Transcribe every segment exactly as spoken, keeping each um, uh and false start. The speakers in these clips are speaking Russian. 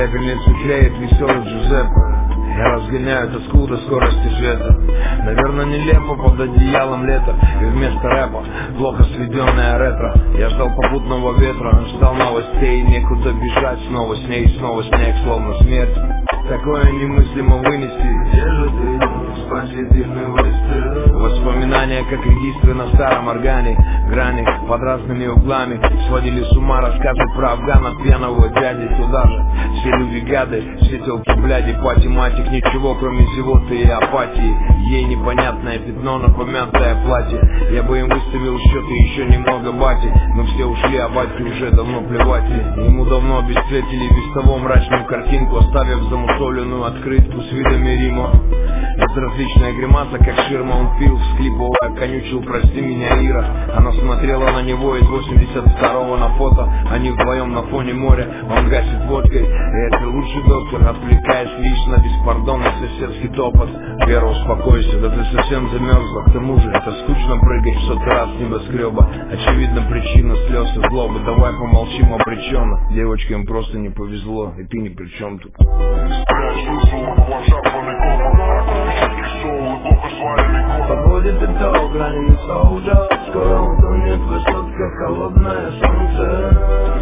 Пепельницу клеит веселый Джузеппе. Я разгоняю тоску до скорости света. Наверное, нелепо под одеялом лета. И вместо рэпа плохо сведенная ретро. Я ждал попутного ветра, ждал новостей. Некуда бежать, снова с ней, снова снег, словно смерть. Такое немыслимо вынести. Где же ты, спасительный выстрел? Воспоминания, как регистры на старом органе. Грани под разными углами сводили с ума рассказы про Афгана, пьяного дяди. Туда же все люди-гады, все телки бляди. По тематик ничего, кроме зевоты и апатии. Ей непонятное пятно на помятое платье. Я бы им выставил счет и еще немного бати. Но все ушли, а батьке уже давно плевать. Ему давно обесцветили без того мрачную картинку, оставив замусоленную открытку с видами Рима. Безразличная гримаса, как ширма, он пил, всхлипывая, конючил: прости меня, Ира. Она смотрела на него из восемьдесят второго на фото. Они вдвоем на фоне моря, он гасит водкой. И это лучший доктор, отвлекаясь лишь на беспардонный соседский топот. Вера, успокойся, да ты совсем замерзла. К тому же это скучно прыгать в сотый раз с небоскреба. Очевидно, причина слез и злобы. Давай помолчим обреченно. Девочке им просто не повезло, и ты ни при чем тут. Подводит итог, раненый солдат. Скоро он тонет в высот, как холодное солнце.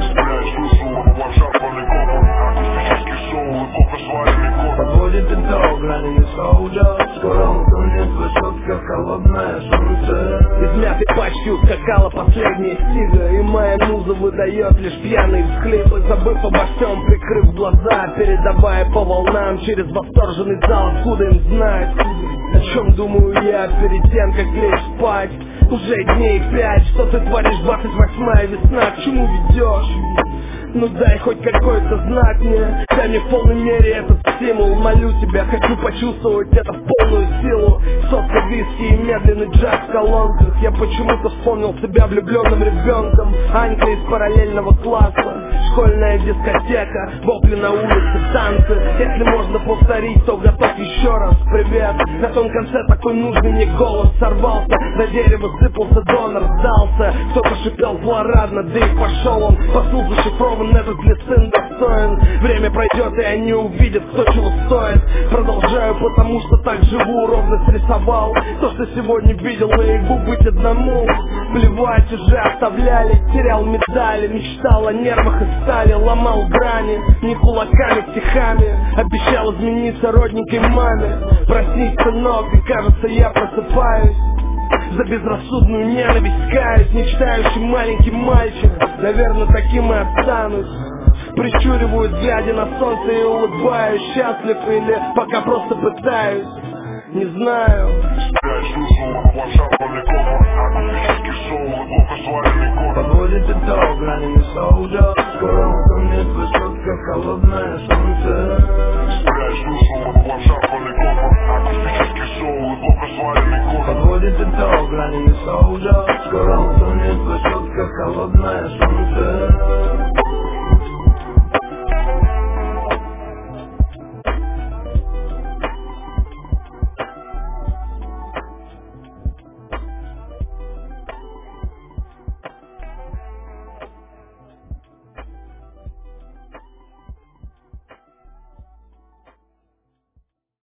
Подводит итог, раненый солдат. Скоро он тонет в высот, как холодное солнце. Из мятой пачки ускакала последняя стига, и моя муза выдает лишь пьяные всхлипы. Забыв обо всем, прикрыв глаза, передавая по волнам через восторженный зал. Откуда им знать, о чем думаю я перед тем, как лечь спать? Уже дней пять, что ты творишь, двадцать восьмая весна, к чему ведешь? Ну дай хоть какой-то знак мне, дай мне в полной мере этот стимул. Молю тебя, хочу почувствовать это в полную силу. Сотка виски и медленный джаз в колонках. Я почему-то вспомнил себя влюбленным ребенком. Анька из параллельного класса, школьная дискотека, вопли на улице, танцы. Если можно повторить, то готов еще раз. Привет, на том конце такой нужный мне голос сорвался. На дерево сыпался донор, сдался. Кто-то шипел злорадно, да и пошел он. Посыл зашифрован, этот ли сын достоин. Время пройдет, и они увидят, кто чего стоит. Продолжаю, потому что так живу. Ровно срисовал то, что сегодня видел наяву. Быть одному, плевать, уже оставляли. Терял медали, мечтал о нервах и стали. Ломал грани, не кулаками, стихами. Обещал измениться родненькой маме. Проснись, сынок, и кажется, я просыпаюсь. За безрассудную ненависть каюсь, мечтающий маленький мальчик. Наверное, таким и останусь. Прищуриваюсь, глядя на солнце, и улыбаюсь. Счастлив или пока просто пытаюсь, не знаю. Подводит итог, раненый солдат. Скоро он тонет в высот, как холодное солнце. Подводит итог, раненый солдат. Скоро он тонет в высот, как холодное солнце.